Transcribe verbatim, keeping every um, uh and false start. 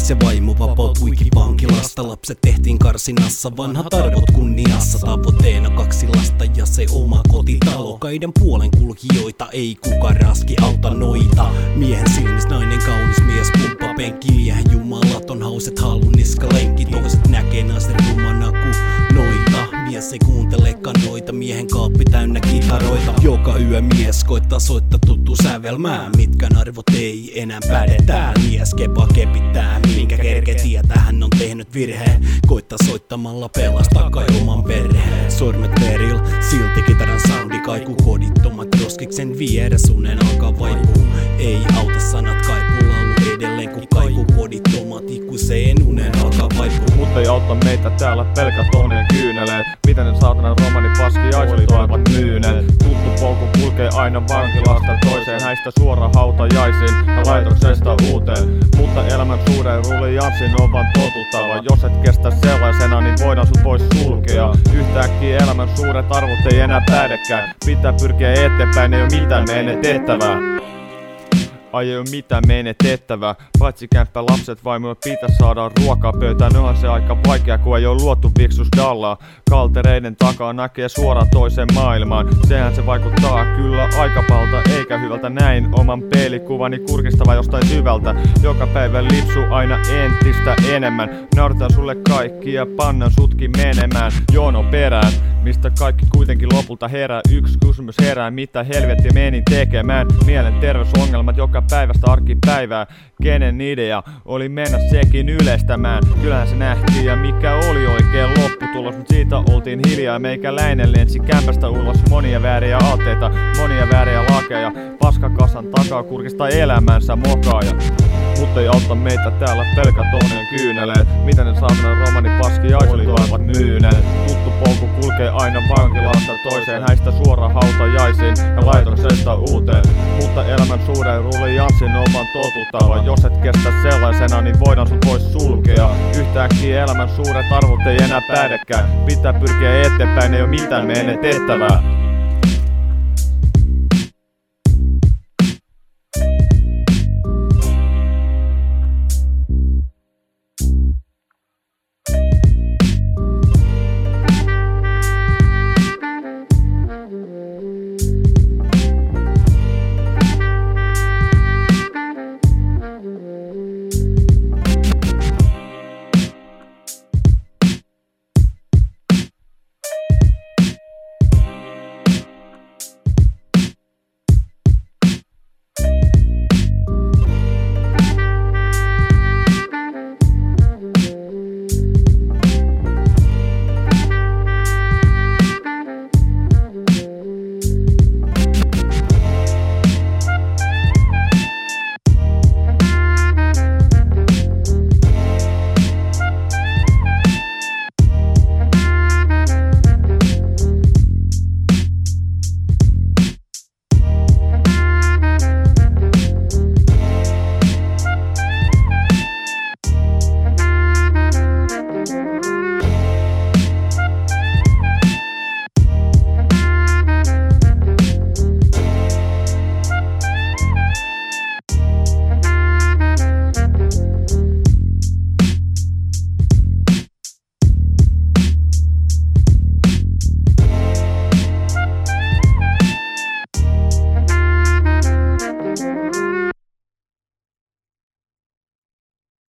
mies ja vaimo vapautuikin vankilasta. Lapset tehtiin karsinassa, vanhat arvot kunniassa. Tavoitteena kaksi lasta ja se oma kotitalo. Kaiden puolen kulkijoita ei kuka raski auta noita. Miehen silmis nainen kaunis mies pumppa penkki. Miehen jumalaton hauset halun niskalenki. Toiset näkee naisten rumana ku noita. Mies ei kuuntelekaan noita, miehen kaappi täynnä kitaroita. Joka yö mies koittaa soittaa tuttu sävelmää. Mitkään arvot ei enää pädetään. Mies kepa kepittää, minkä kerke tietää. Hän on tehnyt virheen, koittaa soittamalla pelastaa kai oman perheen. Sormet veril, silti kitaran soundi kaiku. Kodittomat roskiksen vieressä unen alkaa vaipuu. Ei auta sanat kaipuu, laulu edelleen kun kaiku. Kodittomat ikuiseen unen alkaa vaipuu. Mut ei auta meitä täällä pelkät onnien kyyneleet. Miten ne saatanan romani paskiaiset ovat myyneet. Tuttu polku kulkee aina vankilasta toiseen. Häistä suora hautajaisiin ja laitoksesta uuteen. Mutta elämän suuren rullianssin on vaan totuttava. Jos et kestä sellaisena, niin voidaan sut pois sulkea. Yhtäkkiä elämän suuret arvot ei enää pädekään. Pitää pyrkiä eteenpäin, ei oo mitään menetettävää. Ai ei oo mitään menetettävää. Paitsi kämppä lapset vaimoja pitäis saada ruokaa pöytään. Onhan se aika vaikea kun ei oo luotu viksus dallaa. Kaltereiden takaa näkee suoraan toiseen maailmaan. Sehän se vaikuttaa kyllä aika pahalta eikä hyvältä. Näin oman peilikuvani kurkistava jostain syvältä. Joka päivä lipsu aina entistä enemmän. Nauretaan sulle kaikki ja pannan sutkin menemään jono perään. Mistä kaikki kuitenkin lopulta herää. Yksi kysymys herää, mitä helvettiä menin tekemään. Mielenterveysongelmat joka päivästä arkipäivää. Kenen idea oli mennä sekin yleistämään. Kyllähän se nähtiin ja mikä oli oikein lopputulos. Mut siitä oltiin hiljaa, meikäläinen lensi kämpästä ulos. Monia vääriä aatteita, monia vääriä lakeja. Paskakasan takaa kurkista elämänsä mokaaja. Mut ei auta meitä täällä pelkät onnien kyyneleet. Miten ne saatanan romani paskiaiset ovat myyneet. Tuttu polku kulkee aina vankilasta toiseen. Häistä suora hautajaisiin ja laitoksesta uuteen. Mutta elämän suuren rullianssin on vaan totuttava. Jos et kestä sellaisena, niin voidaan sut pois sulkea. Yhtäkkiä elämän suuret arvot ei enää pädekään. Pitää pyrkiä eteenpäin, ei oo mitään menetettävää.